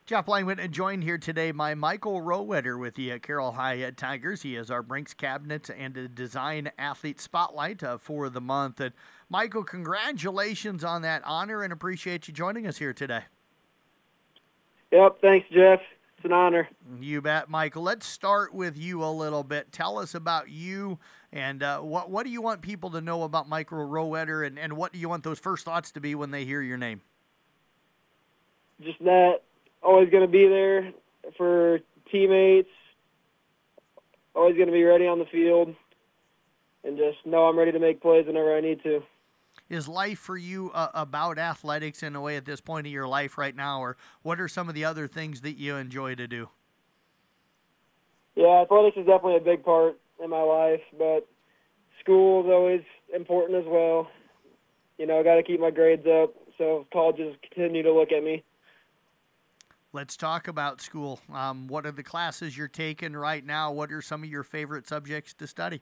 Jeff Langman joined here today by Michael Rowetter with the Carroll High Tigers. He is our Brinks Cabinet and a Design Athlete Spotlight for the month. And Michael, congratulations on that honor and appreciate you joining us here today. Yep, thanks, Jeff. It's an honor. You bet, Michael. Let's start with you a little bit. Tell us about you and what do you want people to know about Michael Rowetter, and what do you want those first thoughts to be when they hear your name? Just that, always going to be there for teammates, always going to be ready on the field, and just know I'm ready to make plays whenever I need to. Is life for you about athletics in a way at this point of your life right now, or what are some of the other things that you enjoy to do? Yeah, athletics is definitely a big part in my life, but school is always important as well. You know, I got to keep my grades up, so colleges continue to look at me. Let's talk about school. What are the classes you're taking right now? What are some of your favorite subjects to study?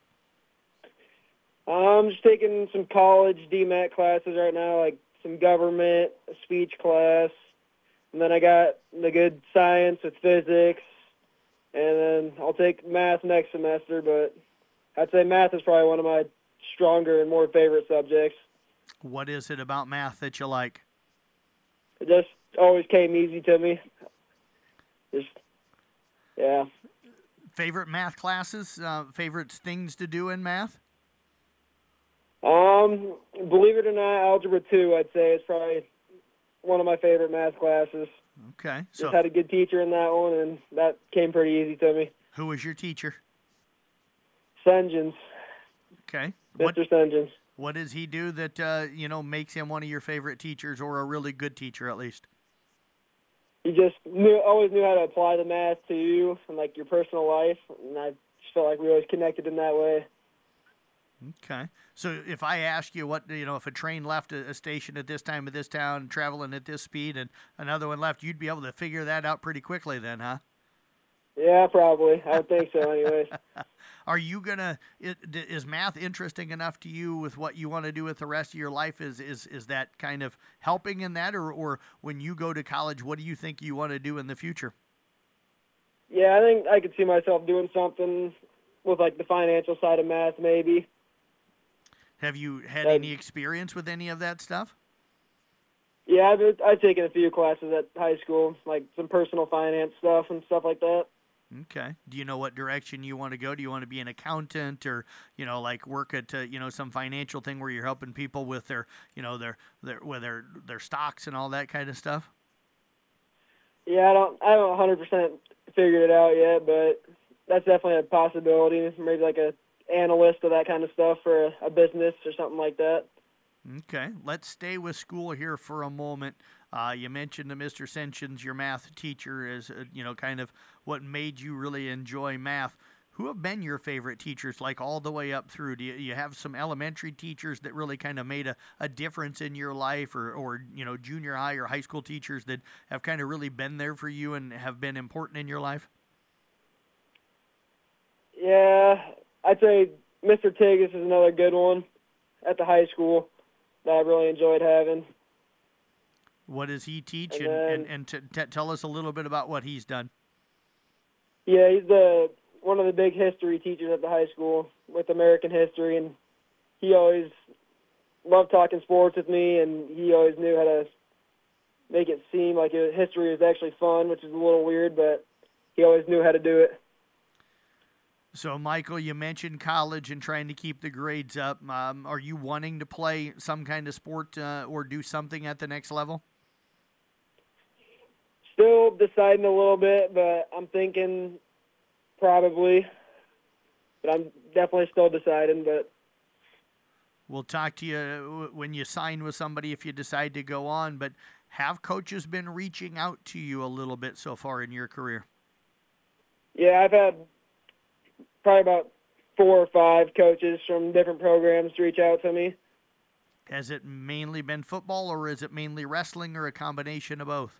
I'm just taking some college DMAT classes right now, like some government, a speech class, and then I got the good science with physics, and then I'll take math next semester, but I'd say math is probably one of my stronger and more favorite subjects. What is it about math that you like? It just always came easy to me. Yeah. Favorite math classes? Favorite things to do in math? Believe it or not, Algebra 2, I'd say, is probably one of my favorite math classes. Okay. So just had a good teacher in that one, and that came pretty easy to me. Who was your teacher? Sengens. Okay. Mr. Sengens. What does he do that, makes him one of your favorite teachers, or a really good teacher at least? He just always knew how to apply the math to you and, like, your personal life, and I just felt like we always connected in that way. Okay. So if I ask you if a train left a station at this time of this town, traveling at this speed, and another one left, you'd be able to figure that out pretty quickly then, huh? Yeah, probably. I would think so anyways. Are you is math interesting enough to you with what you want to do with the rest of your life? Is that kind of helping in that, or when you go to college, what do you think you want to do in the future? Yeah, I think I could see myself doing something with, like, the financial side of math maybe. Have you had any experience with any of that stuff? Yeah, I've taken a few classes at high school, like some personal finance stuff and stuff like that. Okay. Do you know what direction you want to go? Do you want to be an accountant, or work at some financial thing where you're helping people with their their stocks and all that kind of stuff? Yeah, I haven't 100% figured it out yet, but that's definitely a possibility. Maybe like a analyst of that kind of stuff for a business or something like that. Okay, let's stay with school here for a moment. You mentioned to Mr. Sengens, your math teacher, is kind of what made you really enjoy math. Who have been your favorite teachers, like all the way up through? Do you have some elementary teachers that really kind of made a difference in your life, or junior high or high school teachers that have kind of really been there for you and have been important in your life? Yeah, I'd say Mr. Tigas is another good one at the high school that I really enjoyed having. What does he teach? And Tell us a little bit about what he's done. Yeah, he's one of the big history teachers at the high school with American history, and he always loved talking sports with me, and he always knew how to make it seem like history was actually fun, which is a little weird, but he always knew how to do it. So, Michael, you mentioned college and trying to keep the grades up. Are you wanting to play some kind of sport or do something at the next level? Still deciding a little bit, but I'm thinking probably. But I'm definitely still deciding. But we'll talk to you when you sign with somebody if you decide to go on. But have coaches been reaching out to you a little bit so far in your career? Yeah, I've had probably about 4 or 5 coaches from different programs to reach out to me. Has it mainly been football, or is it mainly wrestling, or a combination of both?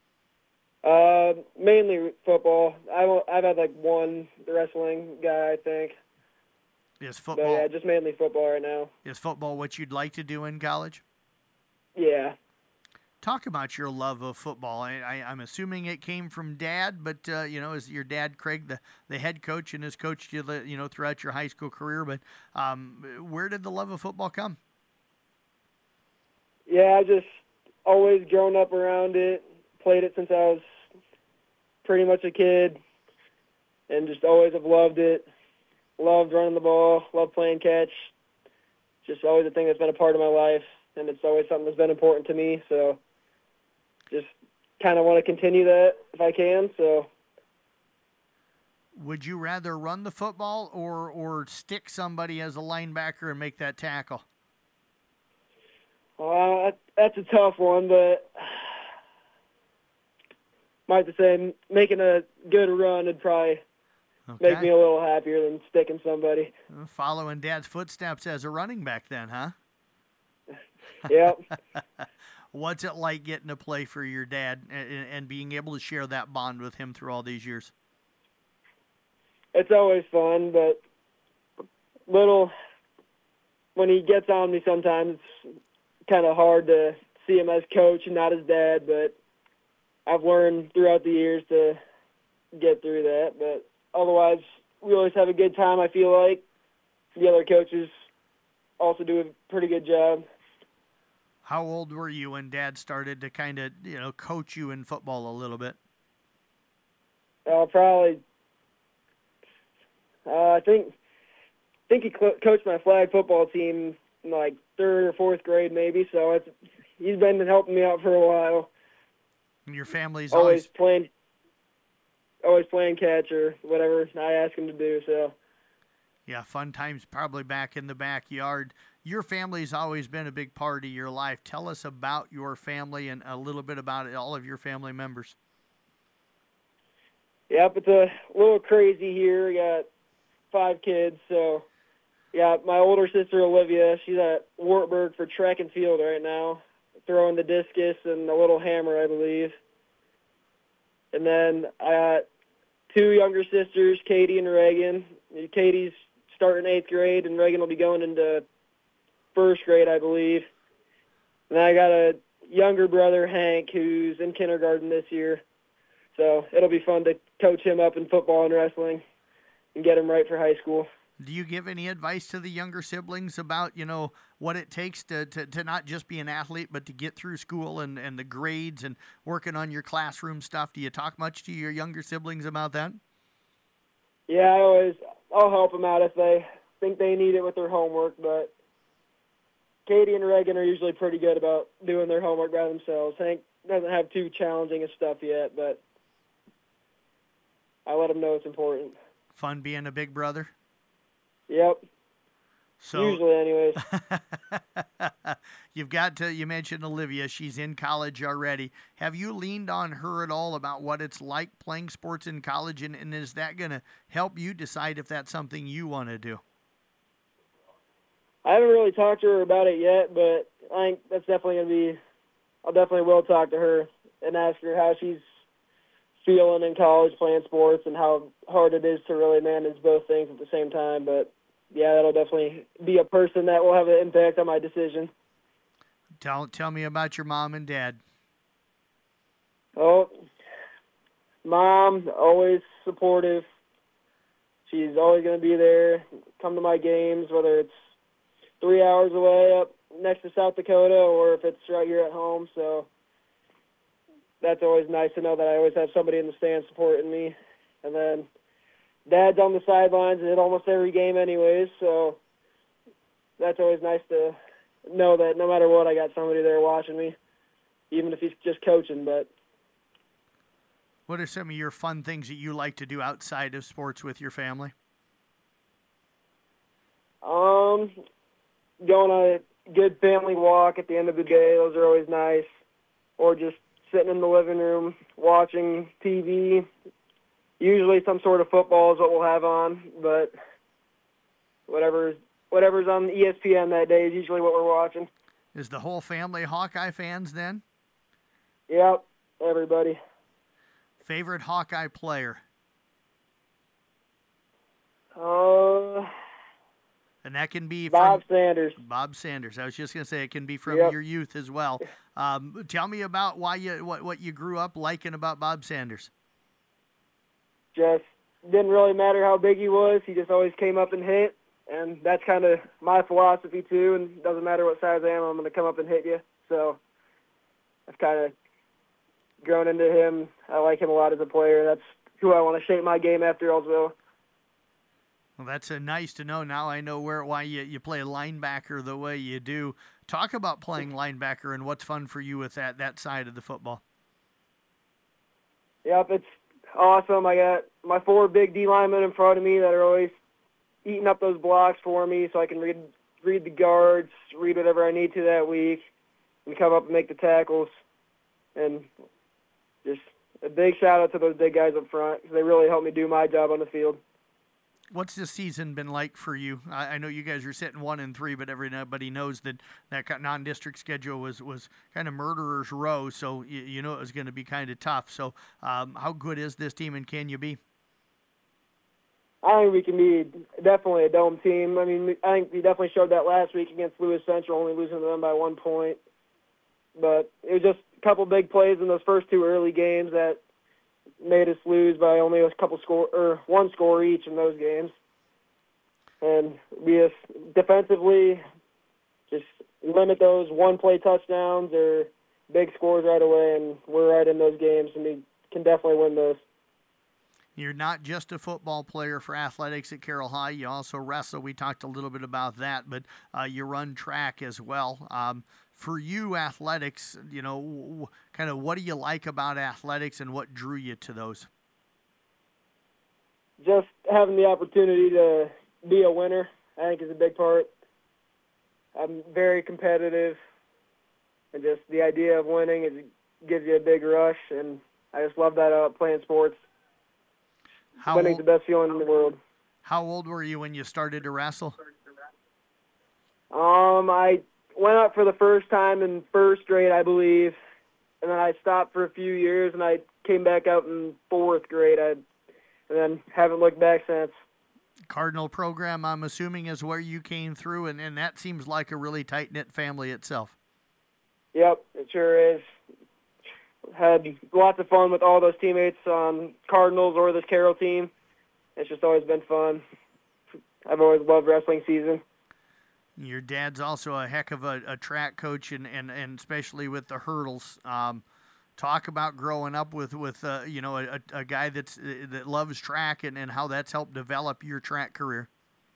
Mainly football. I've had like one wrestling guy, I think. Is football? But yeah, just mainly football right now. Is football what you'd like to do in college? Yeah. Talk about your love of football. I'm assuming it came from Dad, but is your dad Craig the head coach and has coached you, throughout your high school career? But where did the love of football come? Yeah, I just always grown up around it, played it since I was pretty much a kid, and just always have loved it. Loved running the ball, loved playing catch. Just always a thing that's been a part of my life, and it's always something that's been important to me. So just kind of want to continue that if I can. So would you rather run the football or stick somebody as a linebacker and make that tackle? that's a tough one, but might have to say making a good run would probably make me a little happier than sticking somebody. Following Dad's footsteps as a running back then, huh? Yep. What's it like getting to play for your dad and being able to share that bond with him through all these years? It's always fun, but when he gets on me sometimes, it's kind of hard to see him as coach and not as dad, but I've learned throughout the years to get through that. But otherwise, we always have a good time, I feel like. The other coaches also do a pretty good job. How old were you when Dad started to kind of, coach you in football a little bit? Probably, I think he coached my flag football team in like third or fourth grade maybe, so he's been helping me out for a while. And your family's always playing catch or whatever I ask him to do, so. Yeah, fun times probably back in the backyard. Your family's always been a big part of your life. Tell us about your family and a little bit about all of your family members. Yep, it's a little crazy here. We got 5 kids, so yeah, my older sister Olivia, she's at Wartburg for track and field right now, throwing the discus and the little hammer, I believe. And then I got 2 younger sisters, Katie and Reagan. Katie's starting 8th grade, and Reagan will be going into 1st grade, I believe. And I got a younger brother, Hank, who's in kindergarten this year. So it'll be fun to coach him up in football and wrestling and get him right for high school. Do you give any advice to the younger siblings about, what it takes to not just be an athlete, but to get through school and the grades and working on your classroom stuff? Do you talk much to your younger siblings about that? Yeah, I'll help them out if they think they need it with their homework, but Katie and Reagan are usually pretty good about doing their homework by themselves. Hank doesn't have too challenging of stuff yet, but I let him know it's important. Fun being a big brother? Yep. So, usually, anyways. You mentioned Olivia. She's in college already. Have you leaned on her at all about what it's like playing sports in college, and is that going to help you decide if that's something you want to do? I haven't really talked to her about it yet, but I think that's definitely going to be – I'll definitely will talk to her and ask her how she's feeling in college playing sports and how hard it is to really manage both things at the same time. But, yeah, that'll definitely be a person that will have an impact on my decision. Tell me about your mom and dad. Oh, Mom, always supportive. She's always going to be there, come to my games, whether it's 3 hours away up next to South Dakota or if it's right here at home. So that's always nice to know that I always have somebody in the stands supporting me. And then Dad's on the sidelines at almost every game anyways, so that's always nice to know that no matter what, I got somebody there watching me, even if he's just coaching. But what are some of your fun things that you like to do outside of sports with your family? Going on a good family walk at the end of the day, those are always nice. Or just sitting in the living room watching TV. Usually some sort of football is what we'll have on, but whatever's on ESPN that day is usually what we're watching. Is the whole family Hawkeye fans then? Yep, everybody. Favorite Hawkeye player? And that can be Bob from Sanders. Bob Sanders. I was just going to say it can be from Yep. your youth as well. Tell me about what you grew up liking about Bob Sanders. Just didn't really matter how big he was. He just always came up and hit, and that's kind of my philosophy too. And it doesn't matter what size I am, I'm going to come up and hit you. So I've kind of grown into him. I like him a lot as a player. That's who I want to shape my game after as well. Well, that's nice to know. Now I know why you play linebacker the way you do. Talk about playing linebacker and what's fun for you with that side of the football. Yep, it's awesome. I got my 4 big D linemen in front of me that are always eating up those blocks for me, so I can read the guards, read whatever I need to that week, and come up and make the tackles. And just a big shout out to those big guys up front because they really help me do my job on the field. What's this season been like for you? I know you guys are sitting 1-3, but everybody knows that non-district schedule was kind of murderer's row, so you know it was going to be kind of tough. So how good is this team, and can you be? I think we can be definitely a dome team. I mean, I think we definitely showed that last week against Lewis Central, only losing to them by 1 point. But it was just a couple big plays in those first 2 early games that made us lose by only a couple one score each in those games. And we just defensively just limit those one-play touchdowns or big scores right away, and we're right in those games, and we can definitely win those. You're not just a football player for athletics at Carroll High. You also wrestle. We talked a little bit about that, but you run track as well. For you, athletics, you know, kind of what do you like about athletics and what drew you to those? Just having the opportunity to be a winner, I think, is a big part. I'm very competitive, and just the idea of winning gives you a big rush, and I just love that about playing sports. Winning's the best feeling in the world. How old were you when you started to wrestle? I went up for the first time in first grade, I believe, and then I stopped for a few years, and I came back out in 4th grade, and then haven't looked back since. Cardinal program, I'm assuming, is where you came through, and that seems like a really tight-knit family itself. Yep, it sure is. Had lots of fun with all those teammates on Cardinals or this Carroll team. It's just always been fun. I've always loved wrestling season. Your dad's also a heck of a track coach, and especially with the hurdles. Talk about growing up with you know, a guy that loves track and how that's helped develop your track career.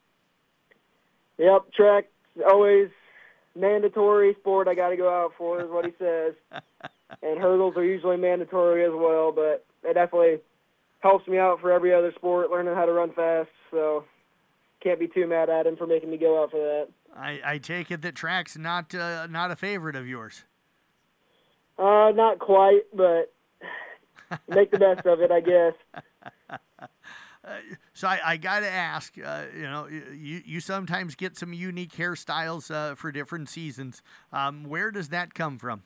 Yep, track's always mandatory sport I got to go out for, is what he says. And hurdles are usually mandatory as well, but it definitely helps me out for every other sport, learning how to run fast. So can't be too mad at him for making me go out for that. I take it that track's not a favorite of yours. Not quite, but make the best of it, I guess. So I got to ask, you know, you sometimes get some unique hairstyles for different seasons. Where does that come from?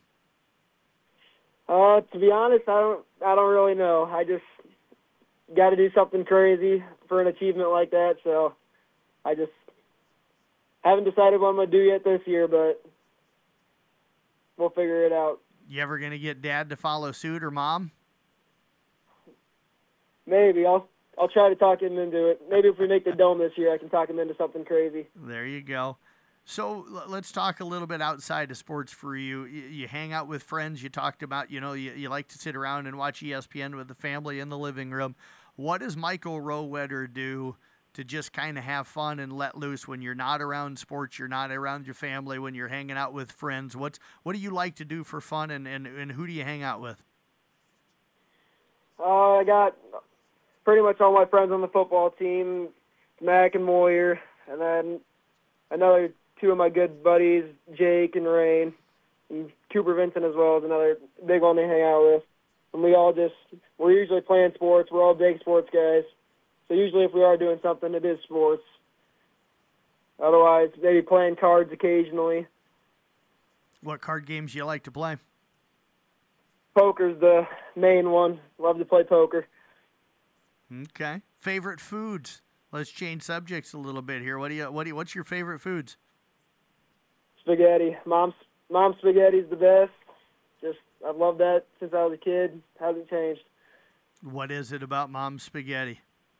To be honest, I don't really know. I just got to do something crazy for an achievement like that, so I just haven't decided what I'm going to do yet this year, but we'll figure it out. You ever going to get Dad to follow suit, or Mom? Maybe. I'll try to talk him into it. Maybe if we make the dome this year, I can talk him into something crazy. There you go. So let's talk a little bit outside of sports for you. You hang out with friends. You talked about, you know, you like to sit around and watch ESPN with the family in the living room. What does Michael Rowetter do to just kind of have fun and let loose when you're not around sports, you're not around your family, when you're hanging out with friends? What do you like to do for fun, and who do you hang out with? I got pretty much all my friends on the football team, Mac and Moyer, and then another 2 of my good buddies, Jake and Rain, and Cooper Vincent as well is another big one to hang out with. And we're usually playing sports. We're all big sports guys. So usually if we are doing something, it is sports. Otherwise, maybe playing cards occasionally. What card games do you like to play? Poker's the main one. Love to play poker. Okay. Favorite foods? Let's change subjects a little bit here. What's your favorite foods? Spaghetti. Mom's spaghetti's the best. Just I've loved that since I was a kid. Hasn't changed. What is it about Mom's spaghetti?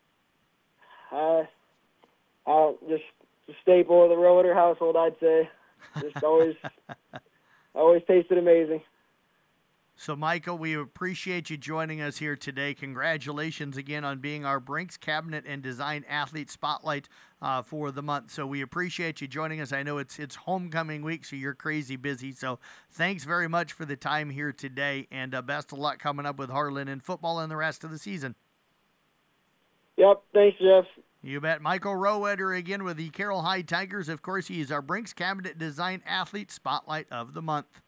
Just a staple of the Roeder household, I'd say. Just always tasted amazing. So, Michael, we appreciate you joining us here today. Congratulations again on being our Brinks Cabinet and Design Athlete Spotlight for the month. So we appreciate you joining us. I know it's homecoming week, so you're crazy busy. So thanks very much for the time here today, and best of luck coming up with Harlan in football and the rest of the season. Yep, thanks, Jeff. You bet. Michael Roeder again with the Carroll High Tigers. Of course, he is our Brinks Cabinet Design Athlete Spotlight of the month.